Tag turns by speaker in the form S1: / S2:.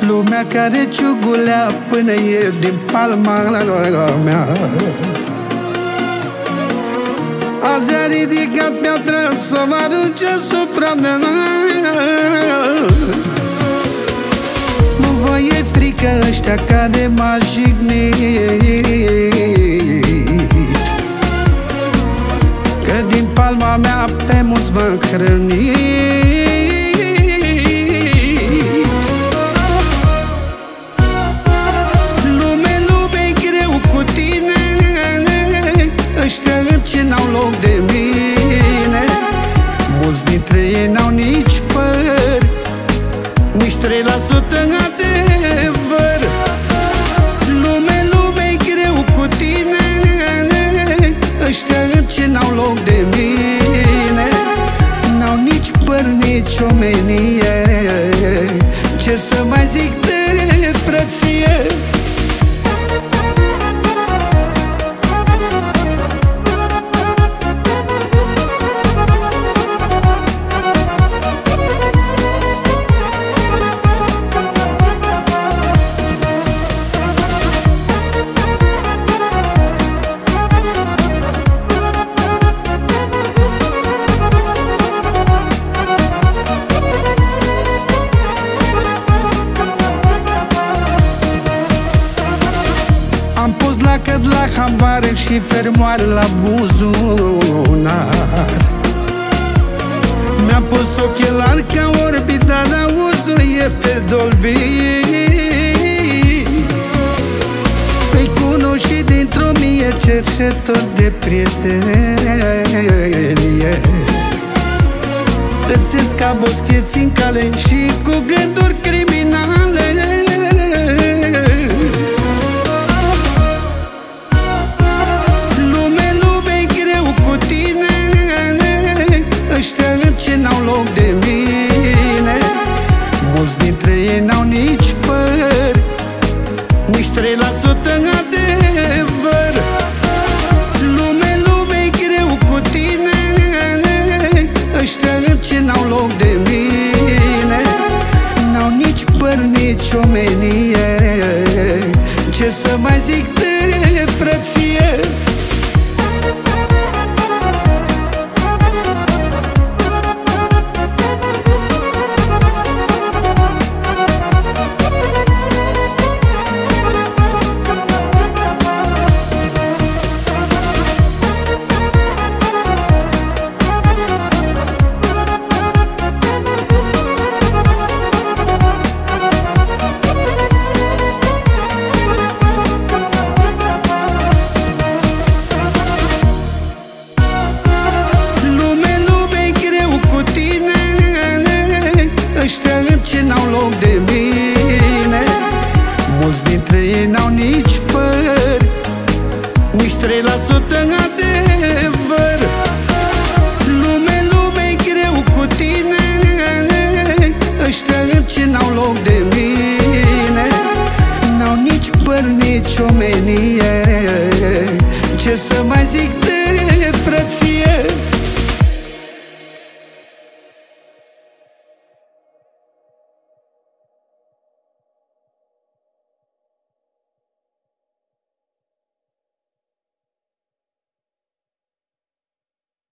S1: Lumea care ciugulea până ieri din palma mea, azi a ridicat piatra să mă arunce asupra mea. Nu vă e frică ăștia care m-a jignit, că din palma mea pe mulți v-am hrănit. Ăștia ce n-au loc de mine, mulți dintre ei n-au nici păr, nici 3% adevăr. Lume-i greu cu tine, ăștia ce n-au loc de mine, n-au nici păr, nici omenie. Ce să mai zic de frăție? Am pus lacăt la hambar și fermoare la buzunar. Mi-am pus ochelari ca orbi, dar auzul e pe Dolby. Îi cunosc și dintr-o mie cercetor de prietenie. Îți ies ca boscheți în cale și cu gânduri criminale. Ăștia ce n-au loc de mine, mulți dintre ei n-au nici păr, nici 3% adevăr. Lume-i greu cu tine, ăștia ce n-au loc de mine, n-au nici păr, nici omenie. Ce să mai zic de frăție?